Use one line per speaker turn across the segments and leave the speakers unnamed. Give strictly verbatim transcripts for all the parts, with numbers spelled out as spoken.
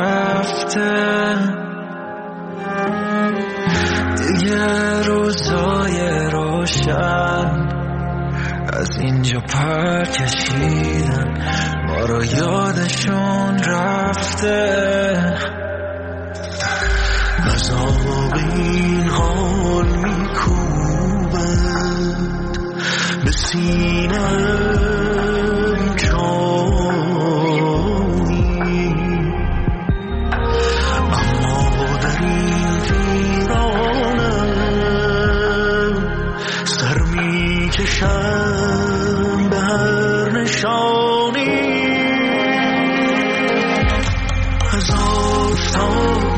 رفته دیگه روزای روشن از اینجا پر کشیدن ما رو یادشون رفته از آب این حال میکوبند به سینم جانی اما در این ویرانم سر میکشم به هر نشانی از آفتاب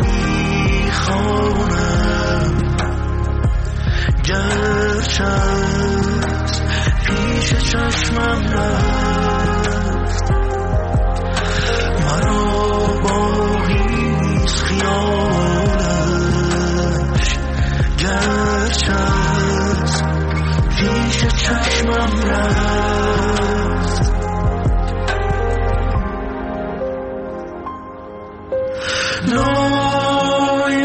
میخوانم گرچه از پیش چشمم رفت مرا باقی نیست خیالش گرچه از پیش چشمم رفت رای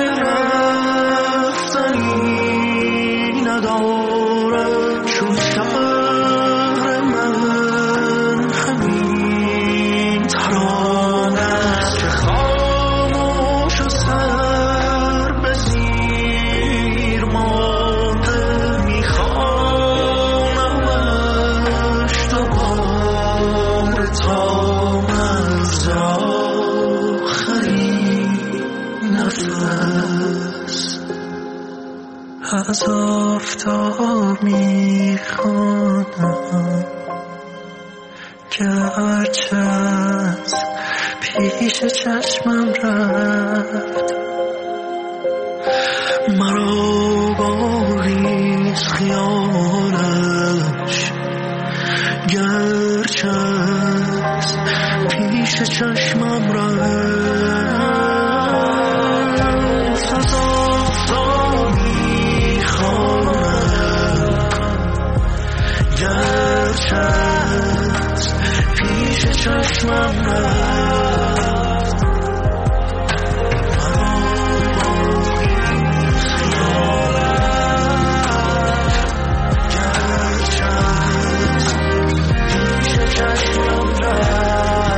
رفتنی ندارد چون شهر من همین ترانه است که خاموش و سر به زیر مانده میخوانمش دوباره تا مرز آخرین نفس از آفتاب میخوانم گرچه از پیش چشمم رفت مرا باقیست خیالش گرچه از پیش چشمم رفت از آفتاب میخوانم گرچه از پیش چشمم رفت مرا باقیست خیالش گرچه از پیش چشمم رفت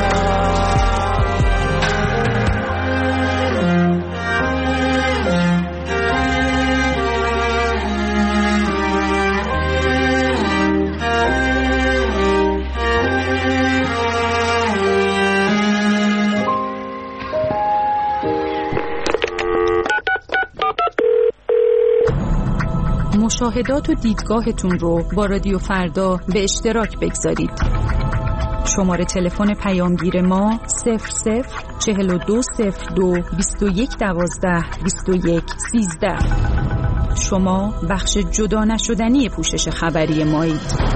مشاهدات و دیدگاهتون رو با رادیو فردا به اشتراک بگذارید. شماره تلفن پیامگیر ما صفر صفر چهل و دو صفر دو بیست و یک دوازده بیست و یک سیزده. شما بخش جدا نشدنی پوشش خبری مایید.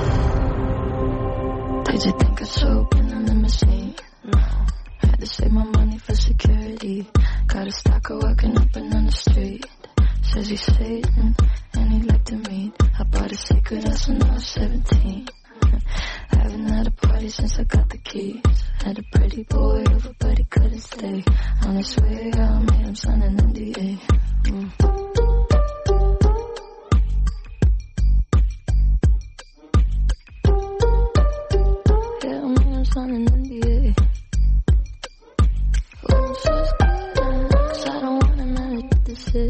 Did you think I'd show up in a limousine? No. Had to save my money for security. Got a stalker walking up and on the street. Says he's Satan and he'd like to meet. I bought a secret house when I was seventeen. Haven't had a party since I got the keys. Had a pretty boy over but he couldn't stay. On his way I made him sign an N D A. Mm. Yeah, I made him sign an N D A. Oh, she's good, 'cause I don't want him to say.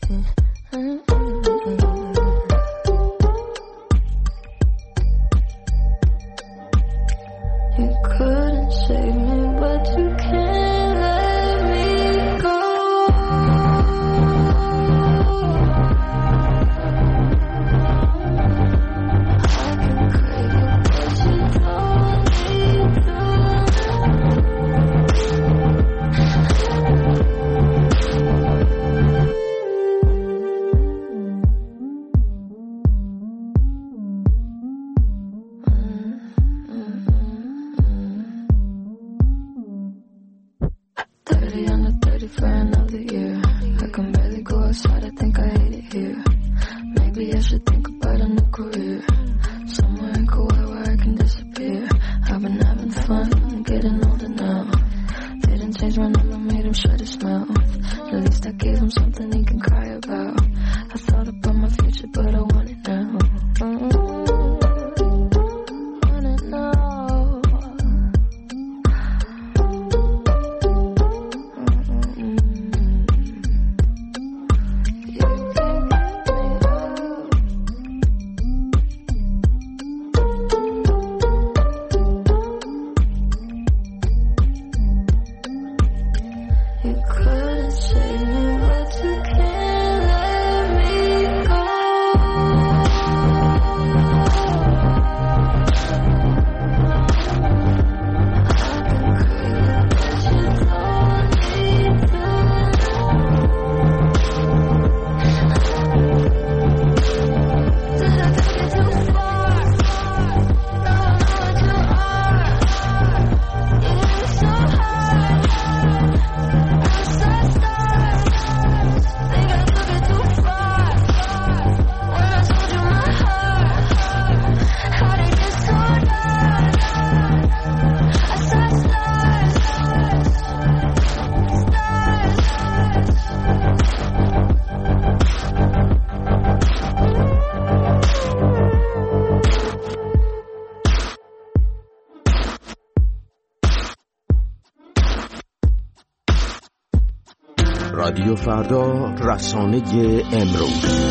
You couldn't save me, but you can't let me go. I can crave you, but you don't need to. thirty under thirty for another year. I can barely go outside, I think I hate it here. Maybe I should think about a new career. Somewhere in Kauai where I can disappear. I've been having fun, getting older now. Didn't change my number made him shut his mouth. At least I gave him something he can cry about. I thought about my future, but I want it now. Mm-hmm. Want it now.
رادیو فردا، رسانه امروز.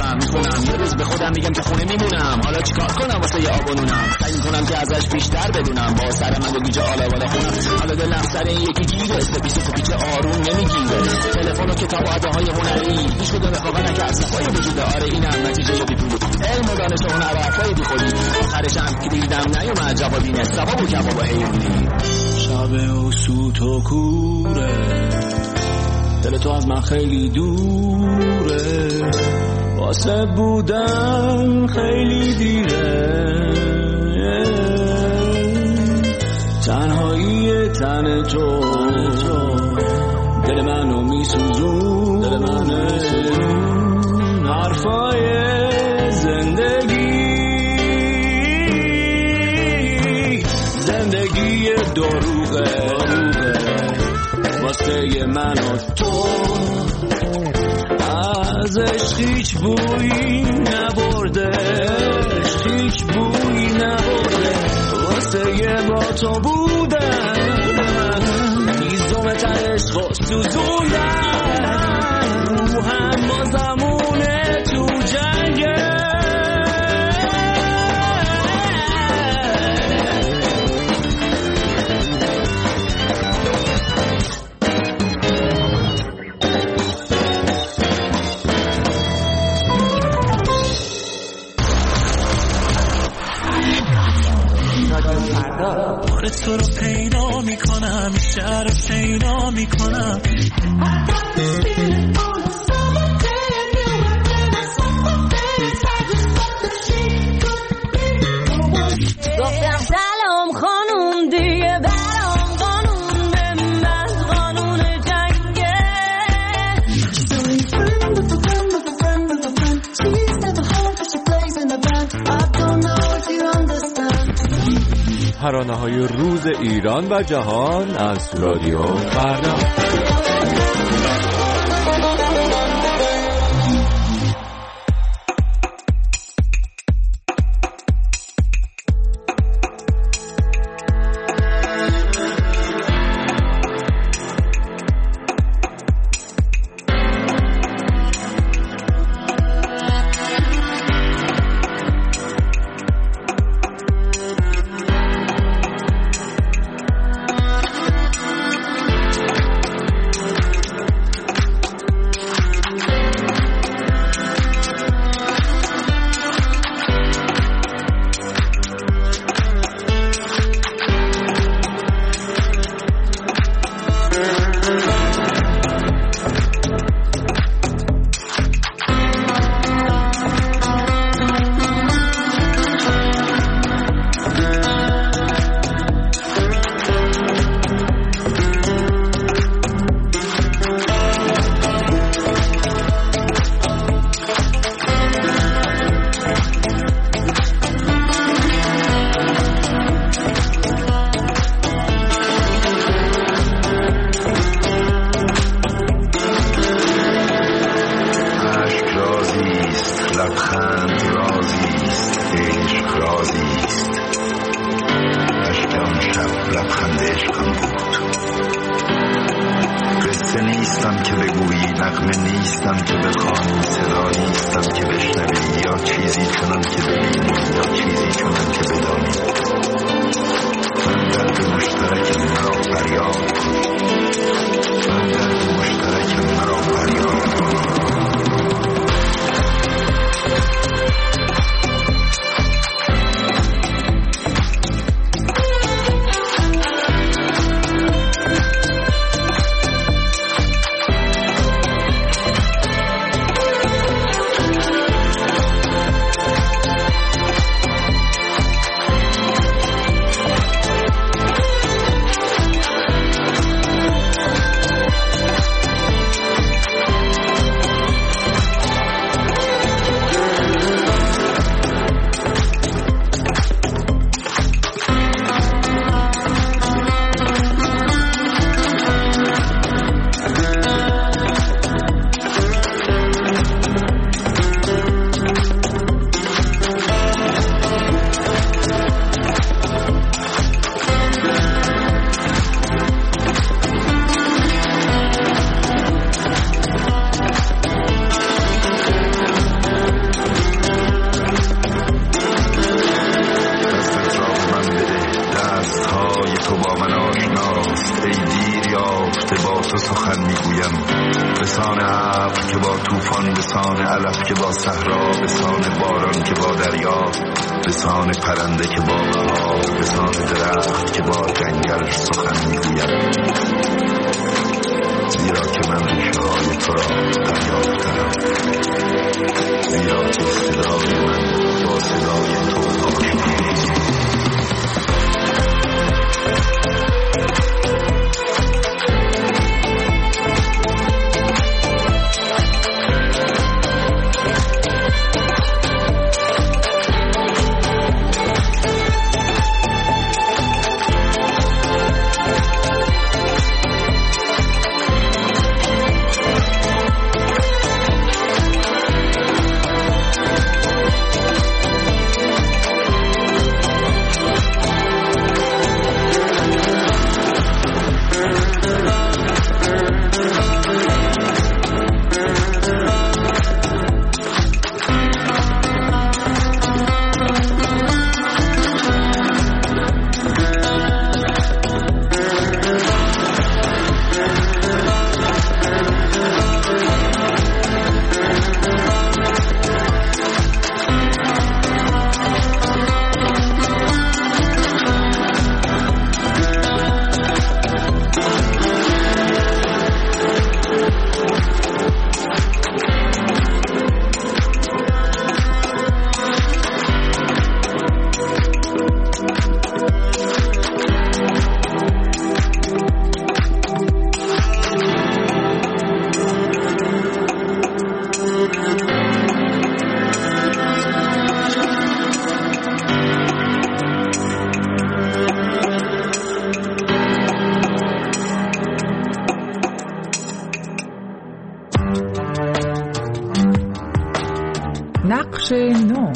میخونم میخونم یه روز به خودم میگم که خونه میمونم. حالا چیکار کنم واسه یه آبونونم؟ سعی میکنم که ازش بیشتر بدونم. با سر من به گوجه آلا بالا خونم. حالا دلم سر این یکی گیره سپیس و پیچه آروم نمیگیره. تلفن و کتاب و عده‌های هنری هیچ کدوم افاقا نکرد صفای وجوده. آره اینم نتیجه بیپول علم و دانش و هنر و حرفای بیخودی. آخرش هم که دیدم نیومد جوابی نه ثواب و کباب و حیوانی.
شب و سوت و کوره دل تو از من خیلی دوره. واسه بودن خیلی دیره. تنهایی تن تو دل منو میسوزون. دل منو میسوزون حرفای زندگی. زندگی دروغه واسه من و تو. ازش هیچ بویی نبرده. هیچ بویی نبرده. واسه با تو بودن هیزم ترش خود سوزوندن. روحم با زمونه تو جنگه. بار تو رو پیدا میکنم شهر رو پیدا میکنم.
گفتم سلام خانوم دیگه برام قانون من قانون جنگه.
ترانه‌های روز ایران و جهان از رادیو فردا.
که با صحرا، به سان باران که با دریا، به سان پرنده که با بهار، به سان درخت که با جنگل سخن میگوید. زیرا که من ریشه های تو را دریافتم، زیرا که صدای من با صدای تو آشناست.
نقش نو.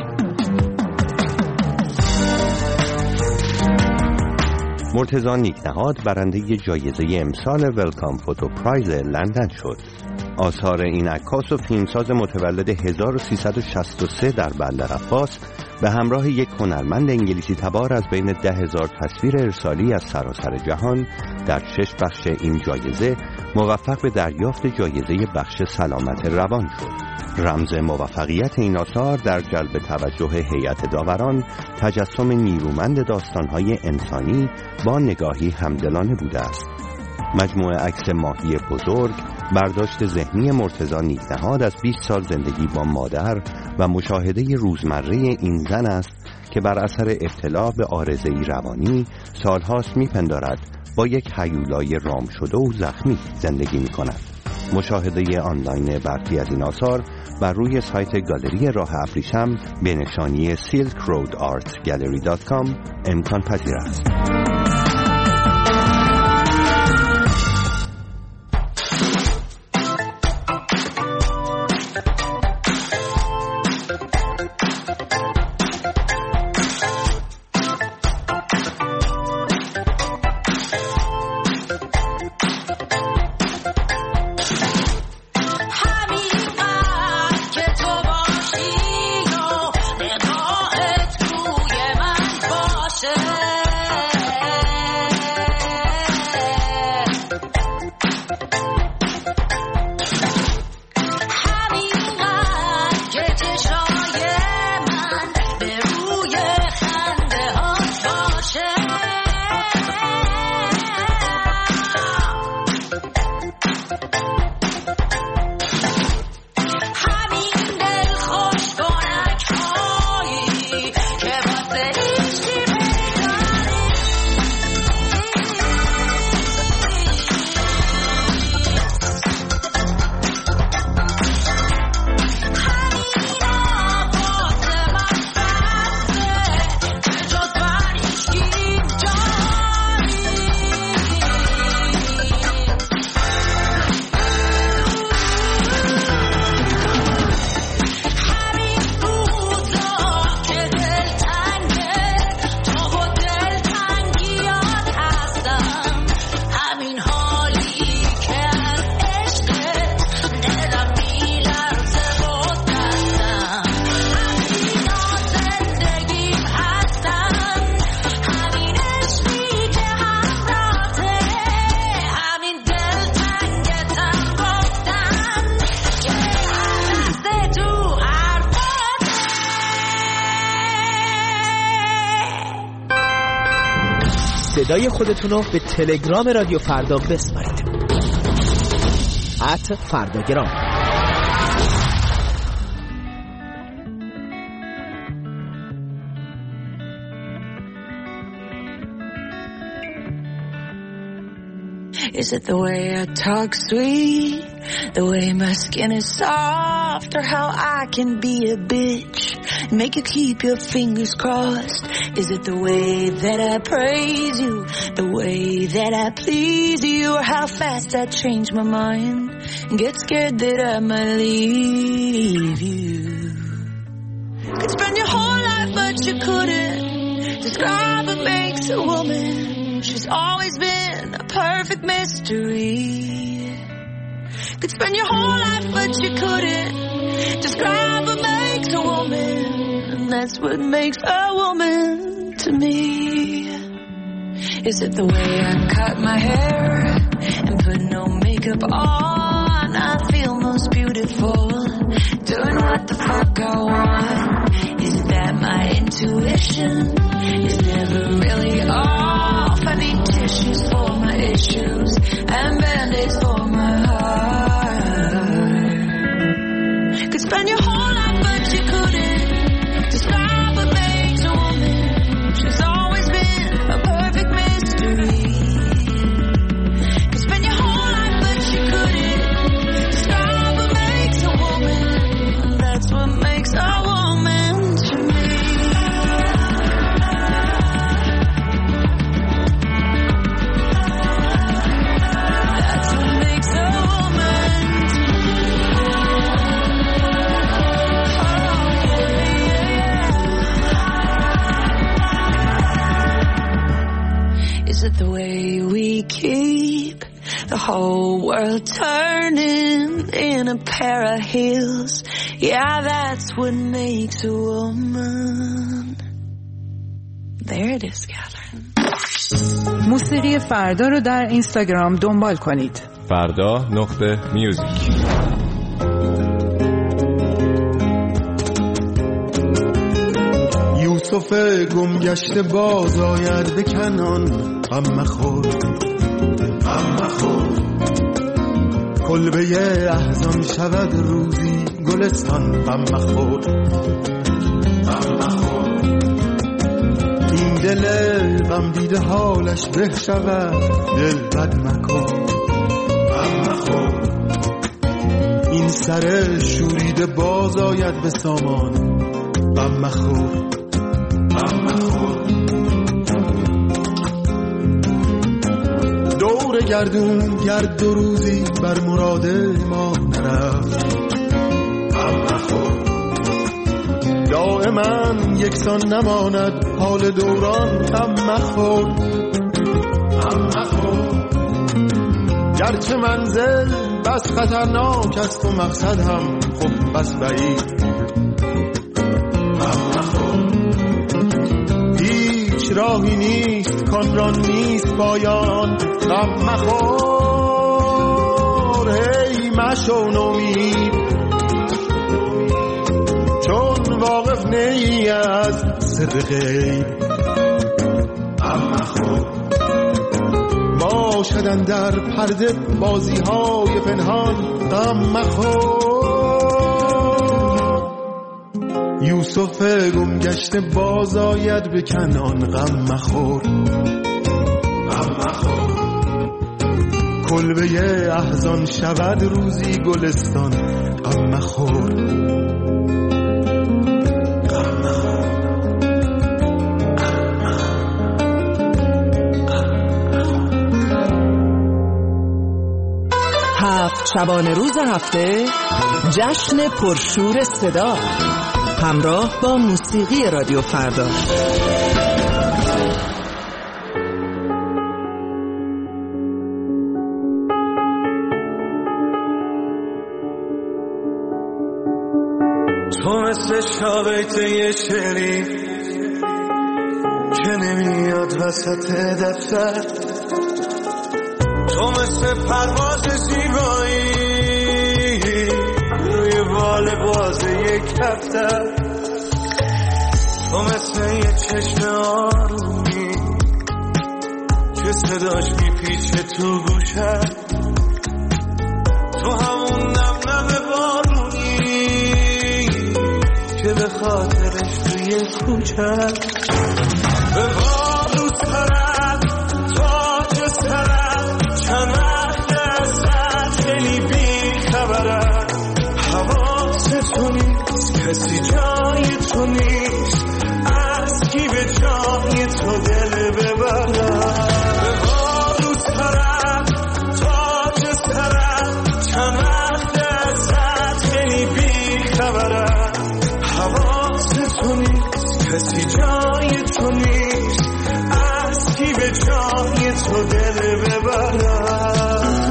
مرتضی نیکنهاد برنده جایزه امسال ولکام فوتو پرایز لندن شد. آثار این عکاس و فیلمساز متولد هزار و سیصد و شصت و سه در بندر عباس به همراه یک هنرمند انگلیسی تبار از بین ده هزار تصویر ارسالی از سراسر جهان در شش بخش این جایزه موفق به دریافت جایزه بخش سلامت روان شد. رمز موفقیت این آثار در جلب توجه هیئت داوران تجسم نیرومند داستان‌های انسانی با نگاهی همدلانه بوده است. مجموعه عکس ماهی بزرگ برداشت ذهنی مرتضی نیکنهاد از بیست سال زندگی با مادر و مشاهده روزمره این زن است که بر اثر ابتلا به عارضه‌ای روانی سالهاست میپندارد با یک هیولای رام شده و زخمی زندگی میکند. مشاهده آنلاین برخی از این آثار بر روی سایت گالری راه ابریشم به نشانی سیلک رود آرت گالری دات کام امکان پذیر است.
صدای خودتون رو به تلگرام رادیو فردا بسپارید. ات فرداگرام.
Is it the way I talk sweet, the way my skin is soft, or how I can be a bitch and make you keep your fingers crossed? Is it the way that I praise you, the way that I please you, or how fast I change my mind and get scared that I might leave you? Could spend your whole life but you couldn't describe what makes a woman. She's always been a perfect mystery. Could spend your whole life but you couldn't describe what makes a woman. And that's what makes a woman to me. Is it the way I cut my hair and put no makeup on? I feel most beautiful doing what the fuck I want. Is that my intuition is never really off? I need tissues for my issues and band-aids for my heart. Could spend your whole life but you couldn't describe what makes a woman. She's always been a perfect mystery. Could spend your whole life but you couldn't describe what makes a woman. That's what makes a woman to me. Is it the way we keep the whole world turning in a pair of heels? Yeah, that's what makes a woman. There it is, Catherine.
موسیقی فردا رو در اینستاگرام دنبال کنید.
فردا نقطه میوزیک.
یوسف گمگشته باز آید به کنان، غم مخور غم مخور. کلبه احزان شود روزی گلستان، غم مخور غم مخور. این دل غم دیده حالش به شود، دل بد مکن غم مخور. این سر شوریده باز آید به سامان، غم مخور غم مخور. دور گردون گرد دو روزی بر مراد ما نرفت، غم مخور. دائما یکسان نماند حال دوران، غم مخور غم مخور. گرچه منزل بس خطرناک است و مقصد هم خب بس بعید، غم مخور. هیچ راهی نیست کان را نیست پایان، غم مخور. هی مشو نومید چون واقف نی از سر غیب، غم مخور. باشدن در پرده بازی های پنهان، غم مخور. یوسف گمگشته باز آید به کنان، غم مخور غم مخور. کلبه احزان شود روزی گلستان، غم مخور غم مخور.
هفت شبانه روز هفته جشن پرشور صدا همراه با موسیقی رادیو فردا.
تو مثل شابیته شعری که نمیاد وسط دفتر، تو مثل پرواز زیبایی روی بال باز یک کفتر، تو مثل یه چشم آرومی
صداش میپیچه تو گوشت، تو همون نم نم بارونی که به خاطرش توی کوچت به بارو سرد تاج سرد چمک دستت خیلی بی خبرد، حواست تو نیست کسی جای تو نیست، از کی به جای تو دل ببرد. به بارو سرد تاج سرد چمک دستت خیلی بی خبرد، حواست تو نیست کسی جای تو نیست، از کی به جای تو دل ببرد.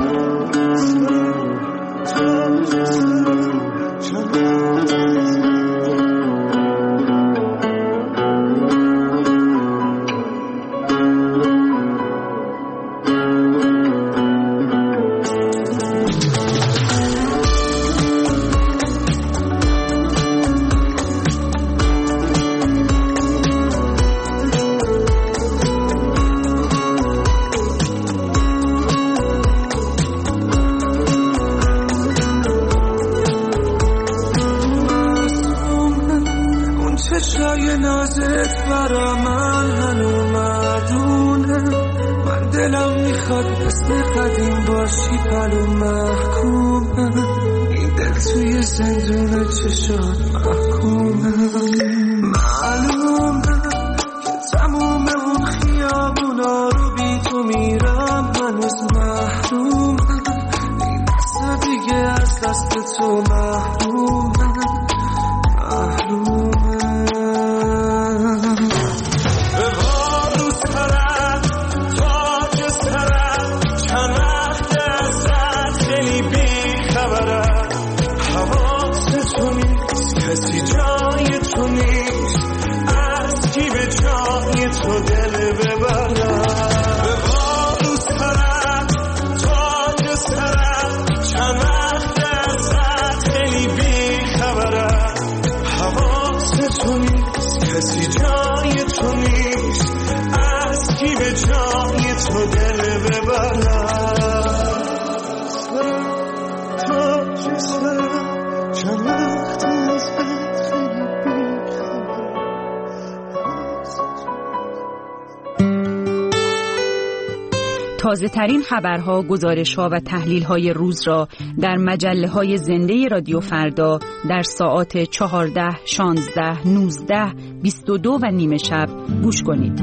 چشای نازت برا من هنو مردونه، من دلم میخواد مثل قدیم باشی پلو محکومه، این دل توی زندون چشات محکومه. معلومه که تموم اون خیابونا رو بی تو میرم هنوز محرومه، این دست دیگه از دست تو محرومه محرومه. کسی جای تو نیست، از کی به جای تو دل ببرد. به بارو سرد تاج سرد چمک دستت خیلی بی خبرد، حواست تو نیست کسی جای تو نیست، از کی به جای تو دل ببرد. تاج سرد چمک
تازه ترین خبرها، گزارش‌ها و تحلیل‌های روز را در مجله‌های زنده رادیو فردا در ساعات چهارده، شانزده، نوزده، بیست و دو و نیمه شب گوش کنید.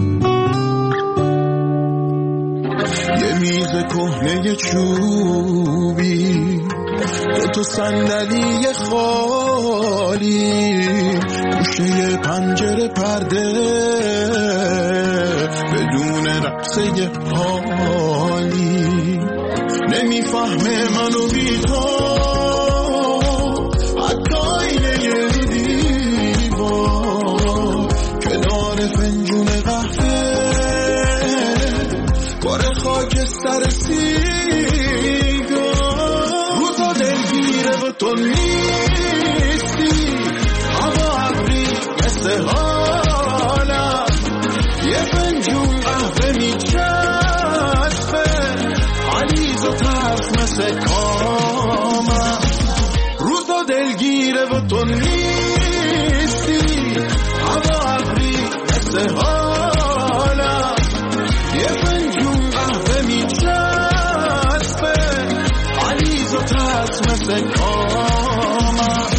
یه میز کهنه چوبی، دو تا صندلی خالی، گوشه پنجره پرده بدون رقصه حالی، نمیفهمه منو بی تو حتی اینه دیوار، کنار فنجون قهوه باره خاکستر سیگار، روزا دلگیره و تو نیستی، هوا ابری مثل حالم، یه فنجون قهوه میچسبه علیز و ترس مثل کامم، روزا دلگیره و تو نیستی، هوا ابری مثل حالم، یه فنجون قهوه میچسبه علیز و ترس مثل کامم.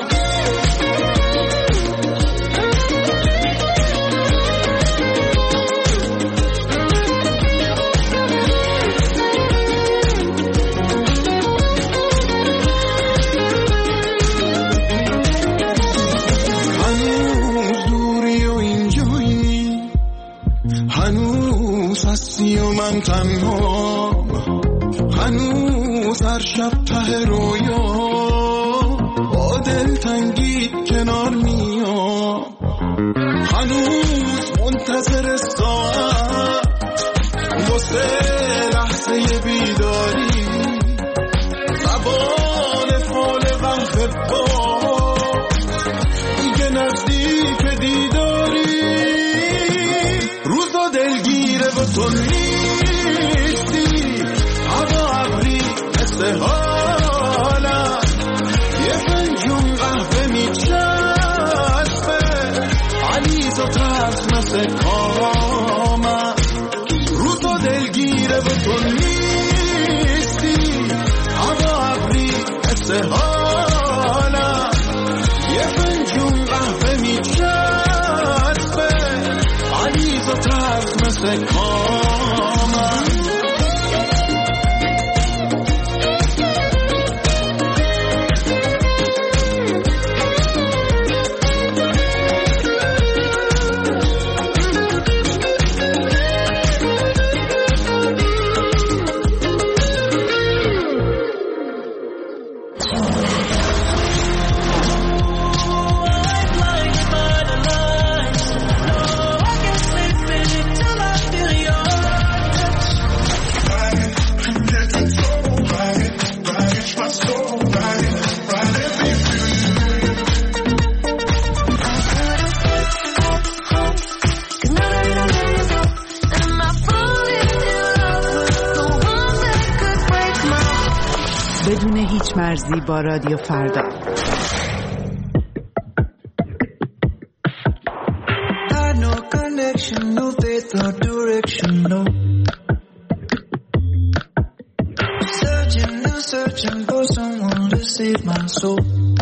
من تنها هنوز هر شب ته رویا با دلتنگی کنار میام، هنوز منتظر ساعت واسه لحظه بیداری، زبان فال غم با دیگه نزدیک دیداری، روزا دلگیره و تو نیستی، مثل حالم یه فنجون قهوه میچسبه علیز و ترس مثل کامم رو تو دلگیره و تو نیستی هوا ابری مثل حالم یه فنجون قهوه میچسبه علیز و ترس مثل کامم
بدون هیچ مرزی با رادیو فردا.
Had no connection, no faith or direction, no. Searching and searching for someone to save my soul.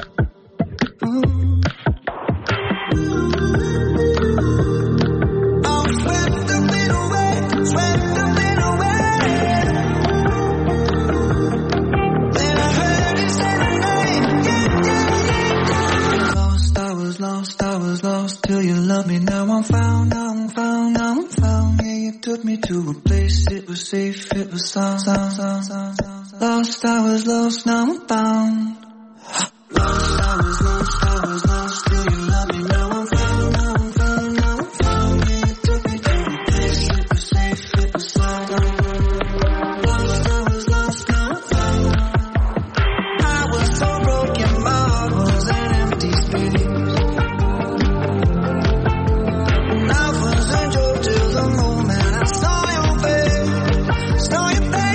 Lost, I was lost, now I'm found. Lost, I was lost, I was lost, till you love me, now I'm found, now I'm found, now I'm found. Yeah, you took me to a place, it was safe, it was sound. Lost, I was lost, now I'm found. I was so broken, my heart was an empty space. And I was a joke till the moment I saw your face, saw your face.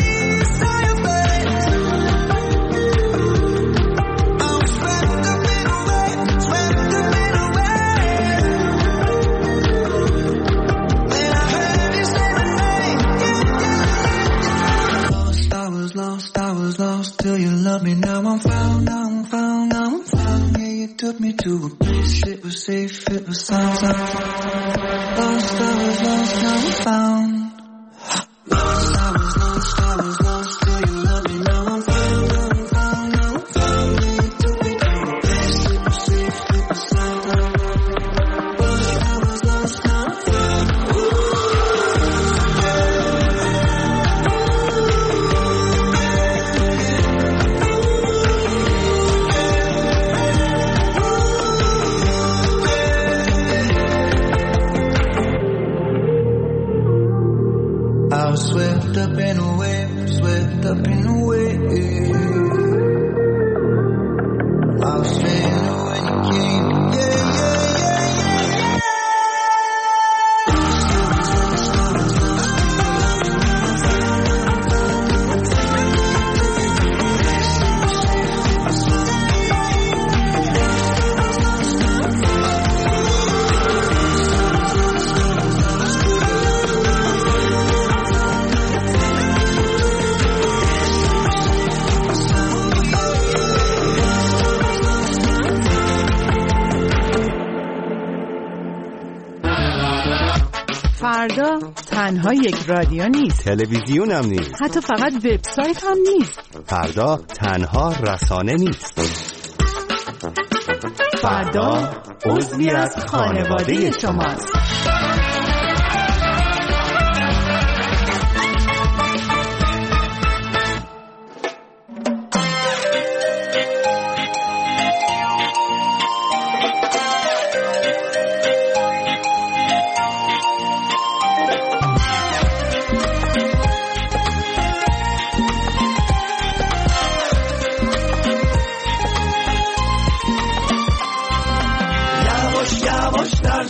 Now I'm found, now I'm found, now I'm found. Yeah, you took me to a place, it was safe, it was sound. Lost, I was lost, now I'm found. Lost, I was lost, I was lost, till you love me. Now I'm found, now I'm found, now I'm found. Yeah, you took me to a place, it was safe, it was sound. Lost, I was lost, now I'm found. I was swept up in a wave, swept up in a wave. I was feeling when you came, yeah, yeah, yeah, yeah, yeah.
فردا تنها یک رادیو نیست،
تلویزیون هم نیست،
حتی فقط وبسایت هم نیست.
فردا تنها رسانه نیست.
فردا عضوی از خانواده شماست.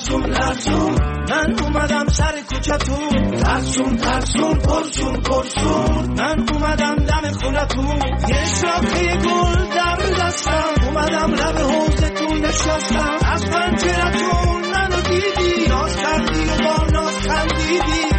لرزون لرزون من اومدم سر کوچتون ترسون ترسون پرسون پرسون من اومدم دم خونتون یه شاخه گل در دستم اومدم لب حوضتون نشستم از پنجرتون منو دیدی ناز کردی و با ناز خندیدی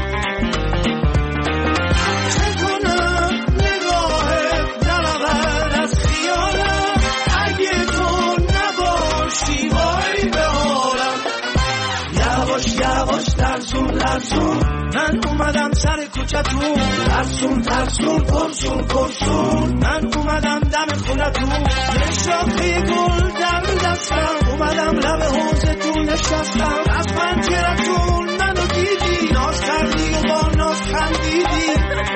چه کنم نگاهت دلور از خیالم اگه تو نباشی وای به حالم یواش یواش لرزون لرزون من اومدم سر کوچتون ترسون ترسون پرسون پرسون من اومدم دم خونتون یه شاخه گل در دستم اومدم لب حوضتون نشستم از پنجرتون منو دیدی ناز کردی و با ناز خندیدی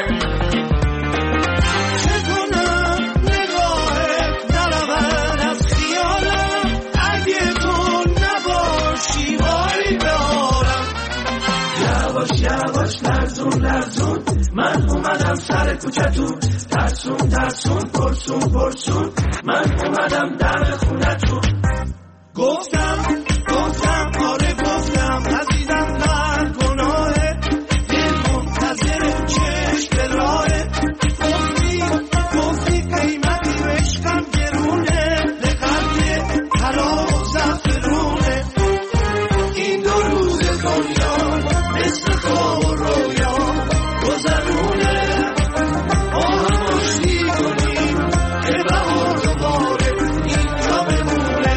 چه کنم نگاهت دلور از خیالم اگه تو نباشی وای به حالم یواش یواش لرزون لرزون من اومدم سر کوچتون ترسون ترسون پرسون پرسون من اومدم در خونتون گفتم گفتم آره گفتم عزیزم در گناهه دل منتظر چشم به راهه گفتی گفتی قیمتی و عشقم گرونه به قلب طلا و زعفرونه این دو روز دنیا مثل خواب و رویا گذرونه با هم آشتی کنیم که بهار دوباره اینجا بمونه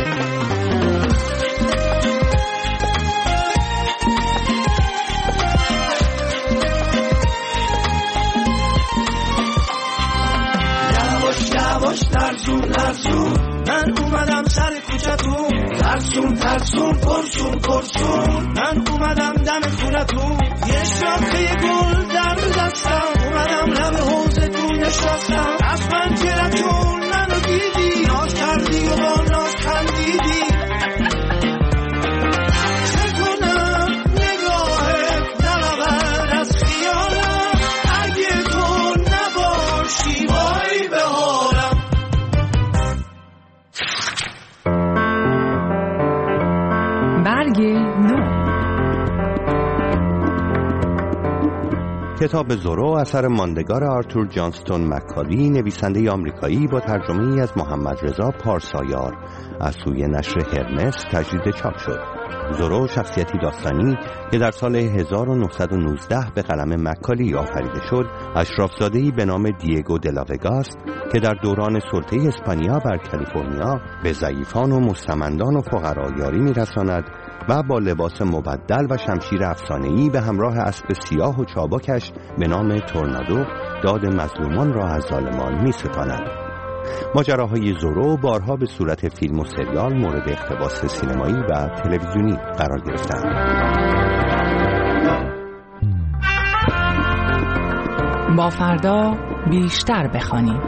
یواش یواش لرزون لرزون من اومدم سر کوچتون ترسون ترسون پرسون پرسون من اومدم دم خونتون یه شاخه گل در دستم اومدم لب حوضتون نشستم از پنجرتون منو دیدی ناز کردی و با ناز خندیدی چه کنم نگاهت دلور از خیالم اگه تو نباشی وای به حالم
برگ نو
کتاب زورو اثر ماندگار آرتور جانستون مکالی نویسنده آمریکایی با ترجمه از محمد رضا پارسایار از سوی نشر هرمس تجدید چاپ شد. زورو شخصیتی داستانی که در سال هزار و نهصد و نوزده به قلم مکالی آفریده شد، اشرافزاده‌ای به نام دیگو دلاوگاس که در دوران سلطه اسپانیا بر کالیفرنیا به ضعیفان و مستمندان و فقرا یاری می‌رساند و با لباس مبدل و شمشیر افسانه‌ای به همراه اسب سیاه و چابکش به نام تورنادو داد مظلومان را از ظالمان می‌ستاند. ماجراهای زورو بارها به صورت فیلم و سریال مورد اقتباس سینمایی و تلویزیونی قرار گرفتند.
با فردا بیشتر بخوانیم.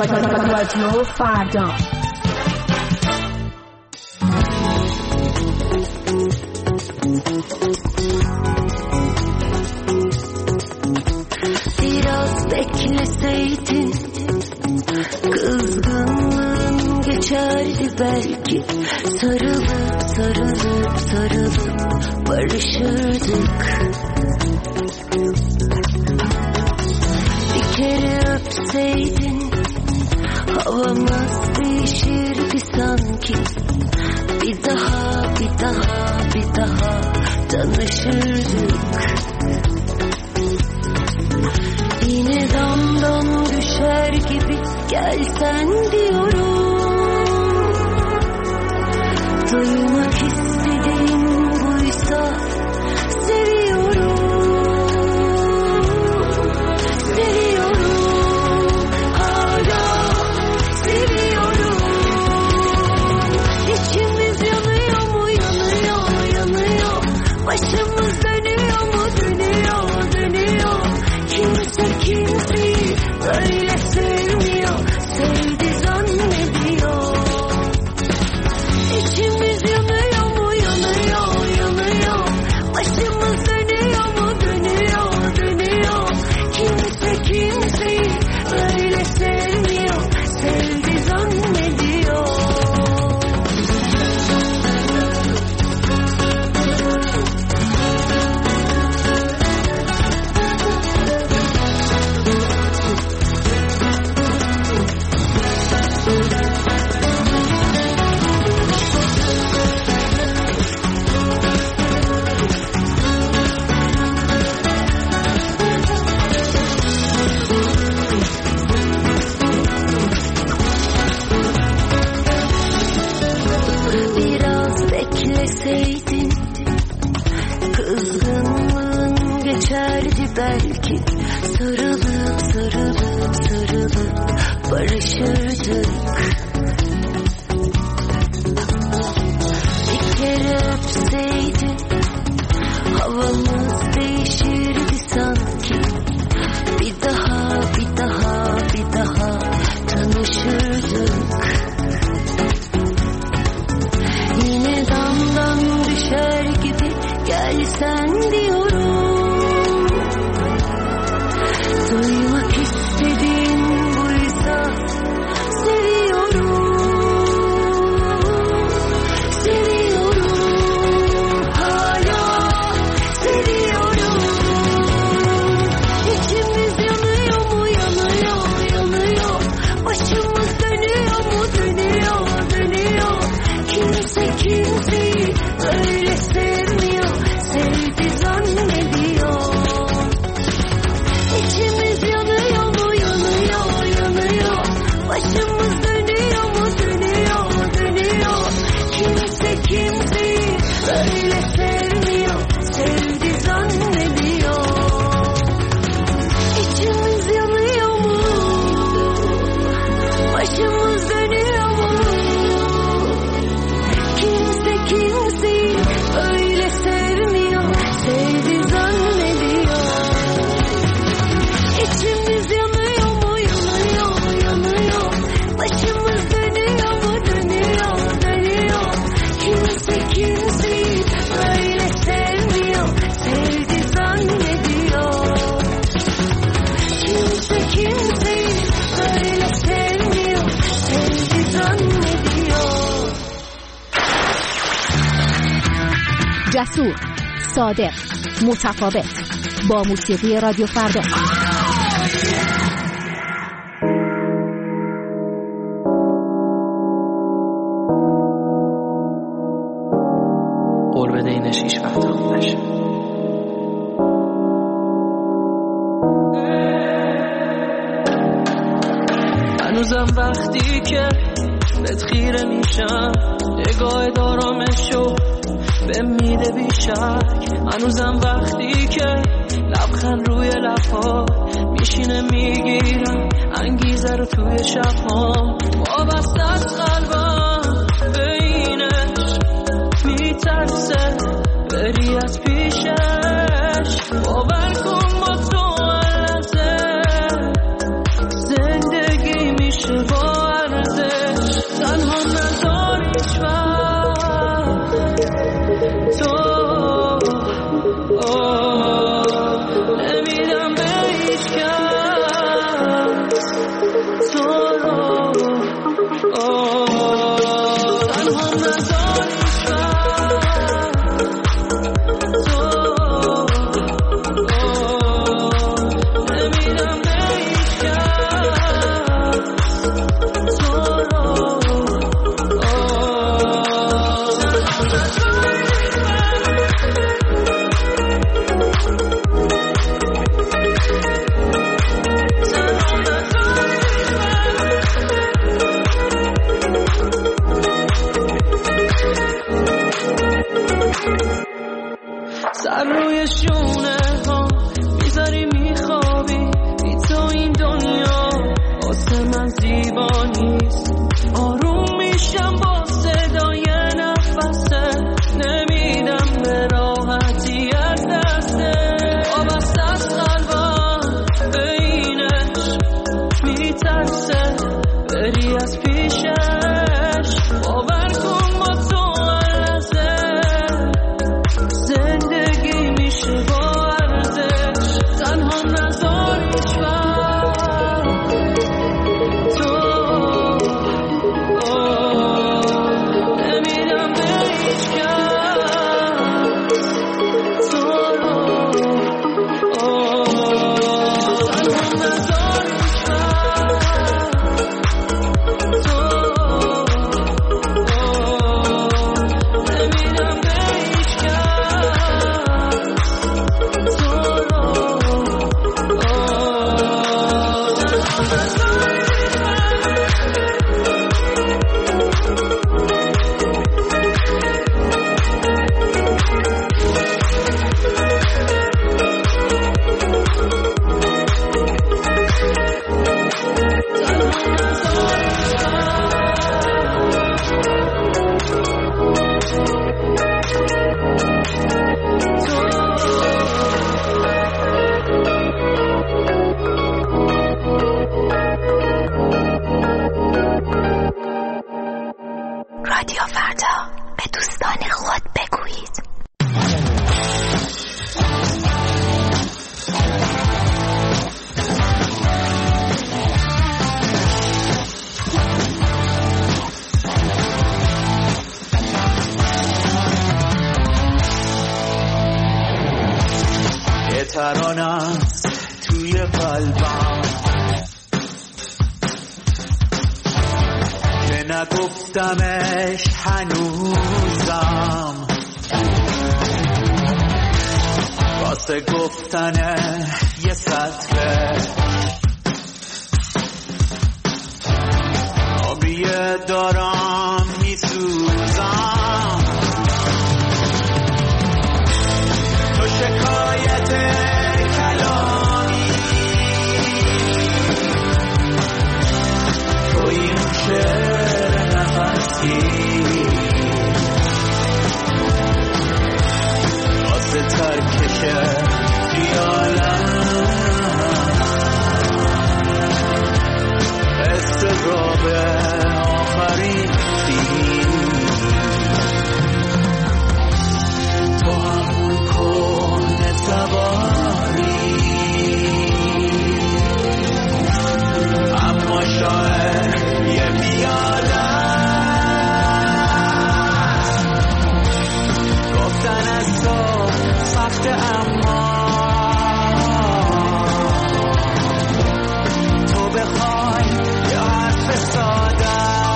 رادیو فردا.
Biraz bekleseydin kızgınlığın geçerdi belki. Sarılıp sarılıp sarılıp barışırdık. Bir kere öpseydin havamız değişirdi sanki. Bir daha bir daha bir daha tanışırdık. Yine damdan düşer gibi gelsen diyorum. Duymak istediğim buysa seviyorum. Seviyorum. Hala seviyorum. İçimiz yanıyor mu yanıyor yanıyor. Başımız dönüyor mu dönüyor dönüyor. Kimse kimseyi böyle sevmiyor, sevdi zannediyor. İçimiz yanıyor mu yanıyor yanıyor. Başımız dönüyor mu dönüyor dönüyor. Kimse kimseyi böyle sevmiyor, sevdi zannediyor. Biraz bekleseydin kızgınlığın geçerdi belki. Sarılıp sarılıp sarılıp barışırdık. Bir kere öpseydin havamız değişirdi sanki. Bir daha bir daha bir daha tanışırdık. Yine damdan düşer gibi gelsen diyorum. Duymak istediğin buysa seviyorum. Seviyorum. Hala seviyorum. İçimiz yanıyor mu yanıyor yanıyor. Başımız dönüyor mu dönüyor dönüyor. Kimse kimseyi öyle sevmiyor, sevdi zannediyor. İçimiz yanıyor mu yanıyor yanıyor. Başımız dönüyor mu dönüyor dönüyor. Kimse kimseyi öyle sevmiyor, sevdi zannediyor. İçimiz yanıyor mu? Başımız dönüyor mu? Kimse kimseyi öyle sevmiyor, sevdi zannediyor. İçimiz yanıyor mu yanıyor yanıyor. Başımız dönüyor mu dönüyor dönüyor. Kimse kimseyi öyle sevmiyor, sevdi zannediyor. Kimse kimseyi öyle sevmiyor, sevdi zannediyor.
جسور، صادق، متفاوت. با موسیقی رادیو فردا.
قول بده اینش هیچ وقت خوب نشه. هنوزم وقتی که بهت خیره میشم نگاه دارامشو به میده بیشک. هنوزم وقتی که لبخند روی لبها میشینه میگیرم انگیزه رو توی شبها. وابسته از قلبم به اینش میترسه بری از پیشش. باور کن با تو لحظه زندگی میشه
فردا به دوستان خود بگویید.
یه ترانه است توی قلبم که نگفتمش هنوزم، واسه گفتنه یه سطره آبیه دارم میسوزم. تو شکایت کلامی، تو این شعر نفسی، واسه ترکش خیالم استراب آخرین فیلم. تو همون کن سواری، اما شاید یه بیاده گفتن از تو سخت، اما تو بخوای یه حرف ساده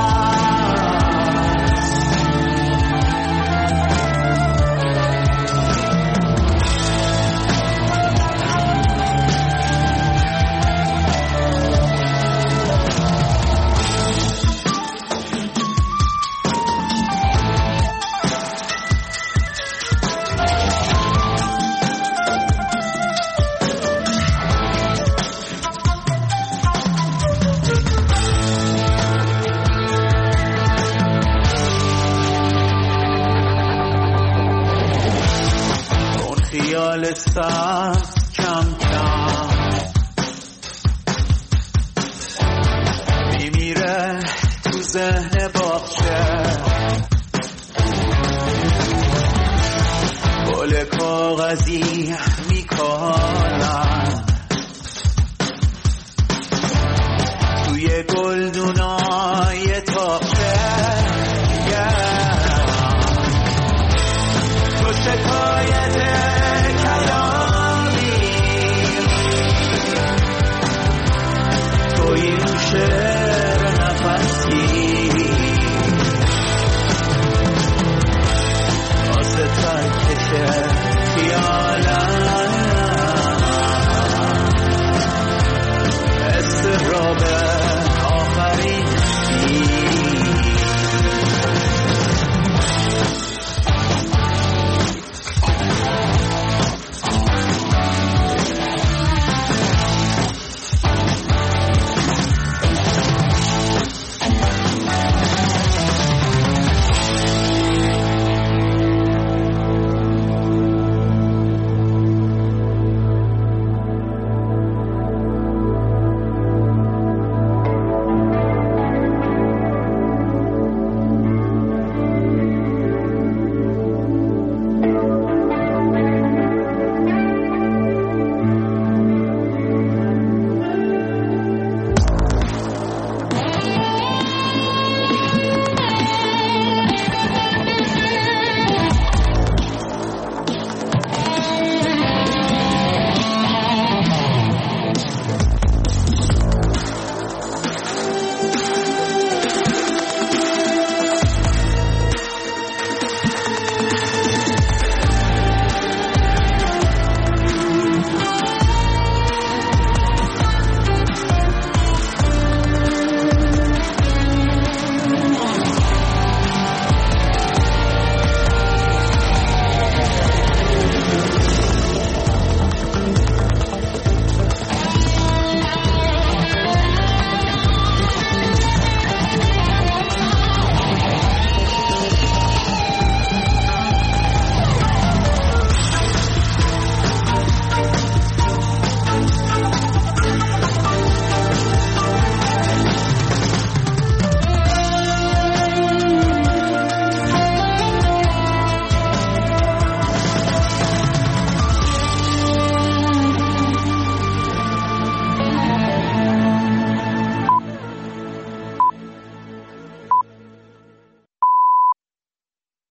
خیال سخت کم کم میمیره تو ذهن باغچه، گل کاغذی میکارن توی گلدونای تاقچه.